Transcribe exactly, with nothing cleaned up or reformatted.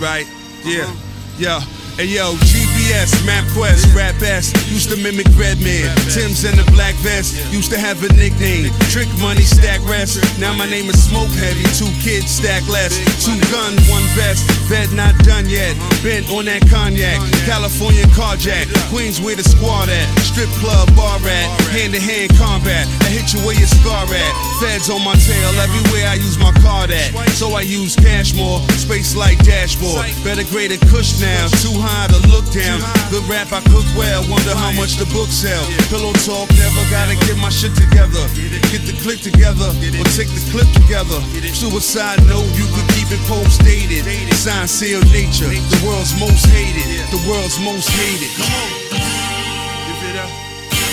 right? Yeah, yeah. Hey yo, G P S, MapQuest, Rap S, used to mimic Redman. Tim's and the black vest, used to have a nickname. Trick money, stack rest. Now my name is Smoke Heavy. Two kids, stack less. Two gun, one vest. Vet not done yet. Bent on that cognac. California carjack. Queens where the squad at. Strip club, bar at. Hand to hand combat. I hit you where your scar at. Feds on my tail everywhere I use my card at. So I use cash more. Space like dashboard. Better grade a Kush now. Too high to look down. Good rap, I cook well. Wonder how much the book sell. Pillow talk, never gotta get my shit together. Get the click together, or take the clip together. Suicide note, you could keep it post dated. Sign, seal, nature. The world's most hated. The world's most hated.